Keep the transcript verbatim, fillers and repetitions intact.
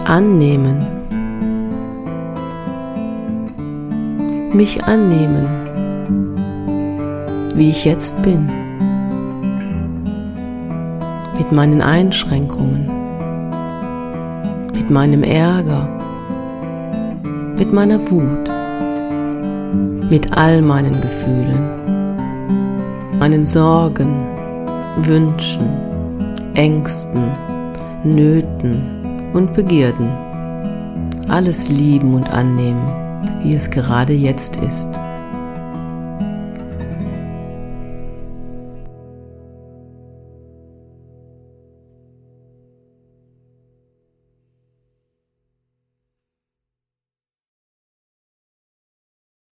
annehmen, mich annehmen, wie ich jetzt bin, mit meinen Einschränkungen, mit meinem Ärger, mit meiner Wut, mit all meinen Gefühlen, meinen Sorgen, Wünschen, Ängsten, Nöten und Begierden, alles lieben und annehmen, wie es gerade jetzt ist.